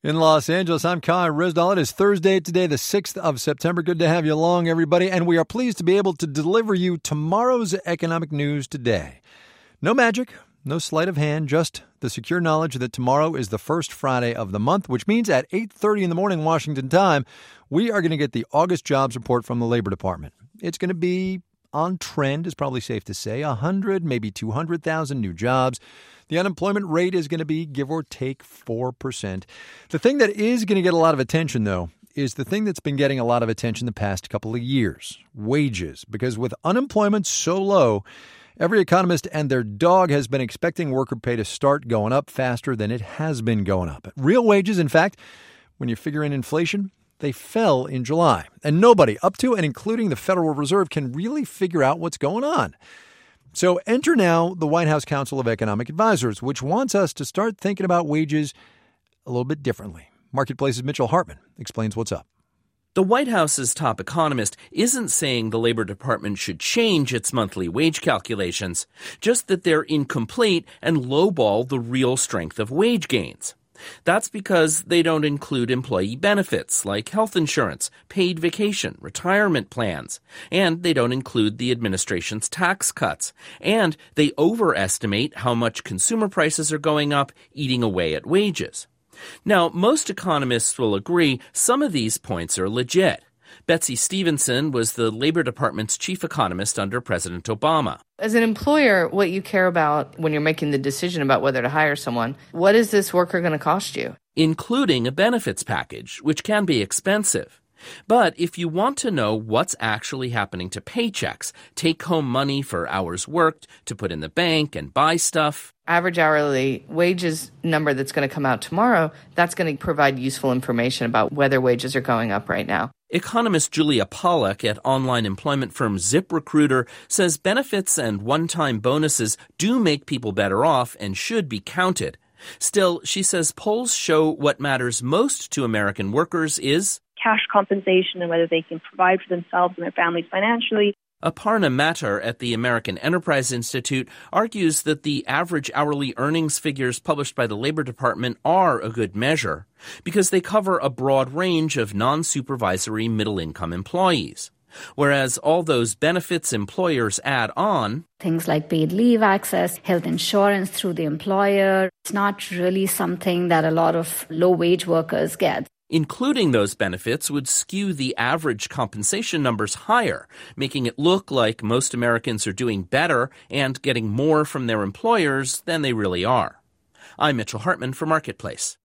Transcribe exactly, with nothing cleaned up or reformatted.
In Los Angeles, I'm Kai Rizdal. It is Thursday today, the sixth of September. Good to have you along, everybody. And we are pleased to be able to deliver you tomorrow's economic news today. No magic, no sleight of hand, just the secure knowledge that tomorrow is the first Friday of the month, which means at eight thirty in the morning Washington time, we are going to get the August jobs report from the Labor Department. It's going to be on trend, is probably safe to say, one hundred, maybe two hundred thousand new jobs. The unemployment rate is going to be, give or take, four percent. The thing that is going to get a lot of attention, though, is the thing that's been getting a lot of attention the past couple of years, wages. Because with unemployment so low, every economist and their dog has been expecting worker pay to start going up faster than it has been going up. Real wages, in fact, when you figure in inflation, they fell in July. And nobody, up to and including the Federal Reserve, can really figure out what's going on. So enter now the White House Council of Economic Advisors, which wants us to start thinking about wages a little bit differently. Marketplace's Mitchell Hartman explains what's up. The White House's top economist isn't saying the Labor Department should change its monthly wage calculations, just that they're incomplete and lowball the real strength of wage gains. That's because they don't include employee benefits like health insurance, paid vacation, retirement plans, and they don't include the administration's tax cuts, and they overestimate how much consumer prices are going up, eating away at wages. Now, most economists will agree some of these points are legit. Betsy Stevenson was the Labor Department's chief economist under President Obama. As an employer, what you care about when you're making the decision about whether to hire someone, what is this worker going to cost you? Including a benefits package, which can be expensive. But if you want to know what's actually happening to paychecks, take-home money for hours worked, to put in the bank and buy stuff. Average hourly wages number that's going to come out tomorrow, that's going to provide useful information about whether wages are going up right now. Economist Julia Pollack at online employment firm ZipRecruiter says benefits and one-time bonuses do make people better off and should be counted. Still, she says polls show what matters most to American workers is cash compensation and whether they can provide for themselves and their families financially. Aparna Matar at the American Enterprise Institute argues that the average hourly earnings figures published by the Labor Department are a good measure because they cover a broad range of non-supervisory middle-income employees. Whereas all those benefits employers add on, things like paid leave access, health insurance through the employer, it's not really something that a lot of low-wage workers get. Including those benefits would skew the average compensation numbers higher, making it look like most Americans are doing better and getting more from their employers than they really are. I'm Mitchell Hartman for Marketplace.